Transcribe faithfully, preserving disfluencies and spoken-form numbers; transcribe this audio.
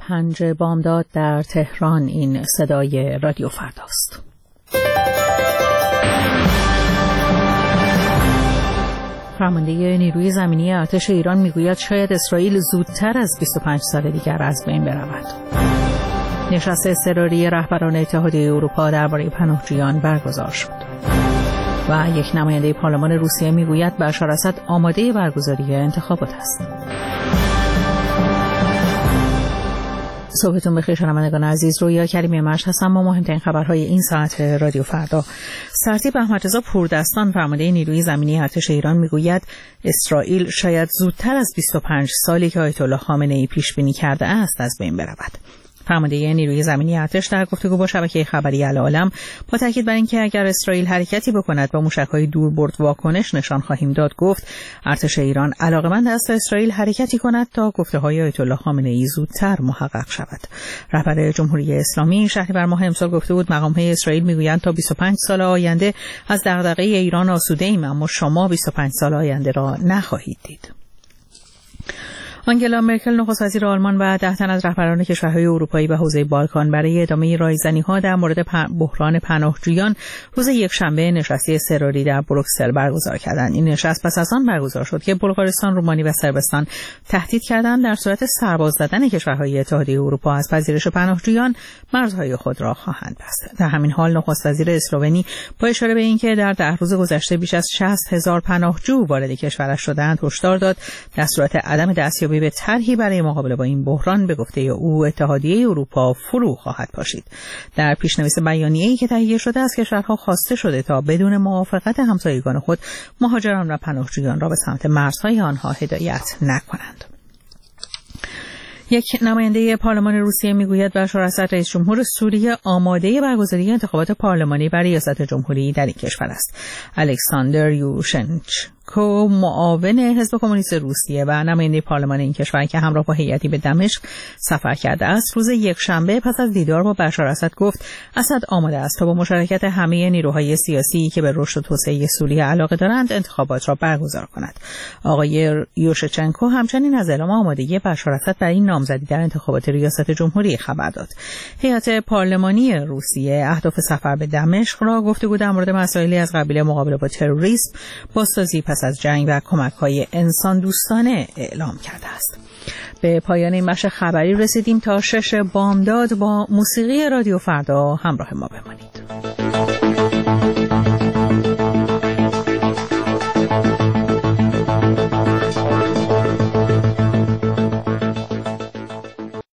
پنج بامداد در تهران. این صدای رادیو فرداست. فرمانده نیروی زمینی ارتش ایران میگوید شاید اسرائیل زودتر از بیست و پنج سال دیگر از بین برود. نشست اضطراری رهبران اتحادیه اروپا درباره پناهجویان برگزار شد. و یک نماینده پارلمان روسیه میگوید بشار اسد آماده برگزاری انتخابات است. صبحتون بخیر شنوندگان عزیز، رویا کریمی مشت هستم با مهمترین خبرهای این ساعت رادیو فردا. سرتیپ احمدرضا پوردستان فرمانده نیروی زمینی ارتش ایران میگوید اسرائیل شاید زودتر از بیست و پنج سالی که آیت الله خامنه ای پیش بینی کرده است از بین برود. فرمانده نیروی زمینی ارتش در گفتگو با شبکه خبری العالم با تاکید بر اینکه اگر اسرائیل حرکتی بکند با موشک‌های دوربرد واکنش نشان خواهیم داد، گفت ارتش ایران علاقه‌مند است اسرائیل حرکتی کند تا گفته‌های آیت الله خامنه ای زودتر محقق شود. رهبر جمهوری اسلامی شهریور ماه امسال گفته بود مقام‌های اسرائیل میگویند تا بیست و پنج سال آینده از دغدغه ایران آسوده‌ایم، اما شما بیست و پنج سال آینده را نخواهید دید. آنگلا مرکل نخست وزیر آلمان و ده تن از رهبران کشورهای اروپایی و حوزه بالکان برای ادامه رایزنی‌ها در مورد بحران پناهجویان روز یکشنبه نشستی اضطراری در بروکسل برگزار کردند. این نشست پس از آن برگزار شد که بلغارستان، رومانی و صربستان تهدید کردند در صورت سرباز زدن کشورهای اتحادیه اروپا از پذیرش پناهجویان مرزهای خود را خواهند بست. در همین حال نخست وزیر اسلوونی با اشاره به اینکه در ده روز گذشته بیش از شصت هزار پناهجو وارد کشورش شدند هشدار داد در صورت عدم دستیابی به طرحی برای مقابله با این بحران به گفته او اتحادیه اروپا فرو خواهد پاشید. در پیشنویس بیانیه‌ای که تهیه شده از کشورها خواسته شده تا بدون موافقت همسایگان خود مهاجران و پناهجویان را به سمت مرزهای آنها هدایت نکنند. یک نماینده پارلمان روسیه میگوید بشار اسد رئیس جمهور سوریه آماده برگزاری انتخابات پارلمانی برای ریاست جمهوری در این کشور است. الکساندر یوشنچکو معاون حزب کمونیست روسیه و نماینده پارلمان این کشور که همراه با هیئتی به دمشق سفر کرده است روز یکشنبه پس از دیدار با بشار اسد گفت اسد آماده است تا با مشارکت همه نیروهای سیاسی که به رشد و توسعه سوریه علاقه دارند انتخابات را برگزار کند. آقای یوشچنکو همچنین از اعلام آمادگی بشار اسد برای نامزدی در انتخابات ریاست جمهوری خبر داد. هیئت پارلمانی روسیه اهداف سفر به دمشق را گفتگو در مورد مسائلی از قبیل مقابله با تروریسم، بازسازی پس از جنگ و کمک‌های انسان دوستانه اعلام کرده است. به پایان این بخش خبری رسیدیم. تا شش بامداد با موسیقی رادیو فردا همراه ما بمانید.